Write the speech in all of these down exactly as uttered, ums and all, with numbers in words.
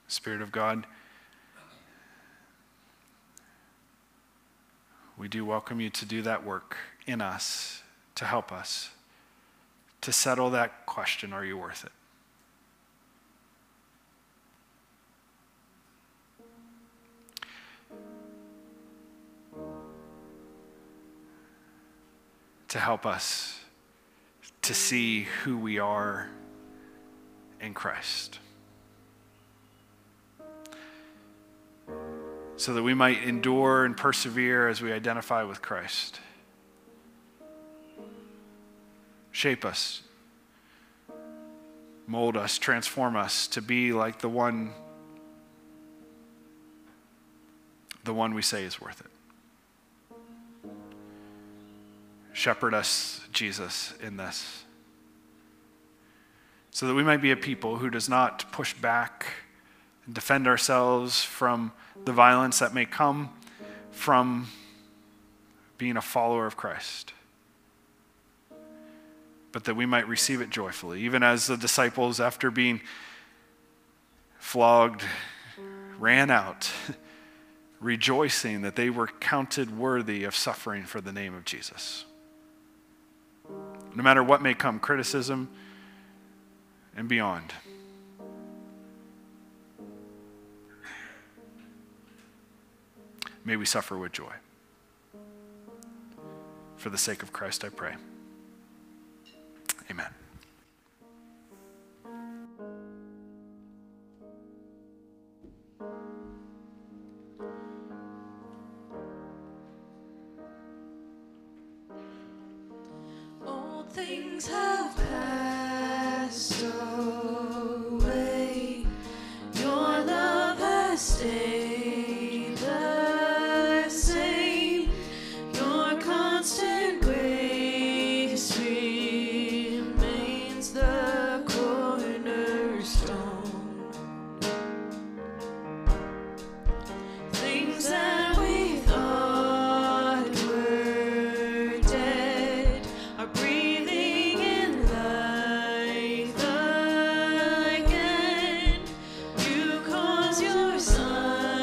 Spirit of God, we do welcome you to do that work in us, to help us, to settle that question, are you worth it? To help us to see who we are in Christ, so that we might endure and persevere as we identify with Christ. Shape us, mold us, transform us to be like the one, the one we say is worth it. Shepherd us, Jesus, in this, so that we might be a people who does not push back and defend ourselves from the violence that may come from being a follower of Christ, but that we might receive it joyfully, even as the disciples, after being flogged, ran out, rejoicing that they were counted worthy of suffering for the name of Jesus. No matter what may come, criticism and beyond, may we suffer with joy. For the sake of Christ, I pray. Amen. Old things have passed away. Your love has stayed the same. Your constant grace remains the cornerstone. Things that we thought were dead are breathing in life again. You cause your sun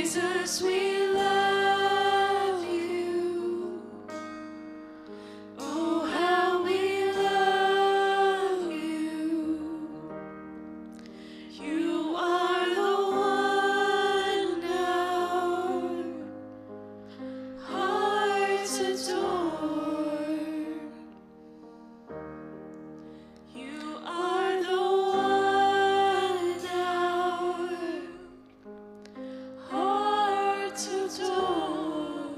Jesus, we love you. Oh, how we love you. You are the one our hearts adore. You are the one our hearts adore.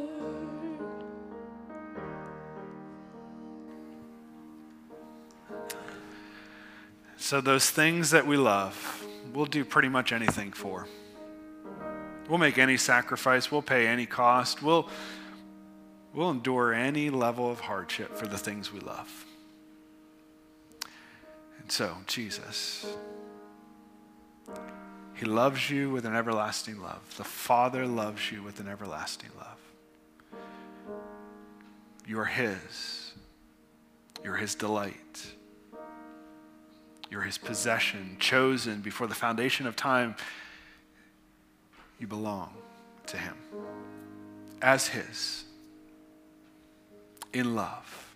So those things that we love, we'll do pretty much anything for. We'll make any sacrifice. We'll pay any cost. We'll, we'll endure any level of hardship for the things we love. And so, Jesus, he loves you with an everlasting love. The Father loves you with an everlasting love. You are his. You're his delight. You're his possession, chosen before the foundation of time. You belong to him as his, in love.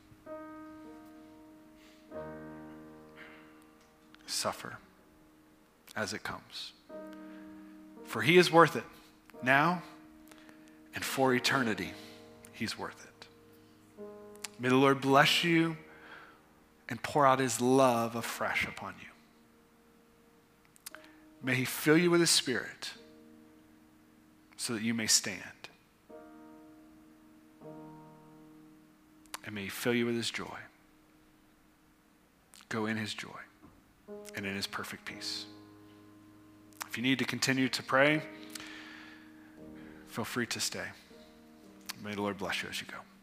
Suffer as it comes. For he is worth it now and for eternity. He's worth it. May the Lord bless you and pour out his love afresh upon you. May he fill you with his Spirit so that you may stand. And may he fill you with his joy. Go in his joy and in his perfect peace. If you need to continue to pray, feel free to stay. May the Lord bless you as you go.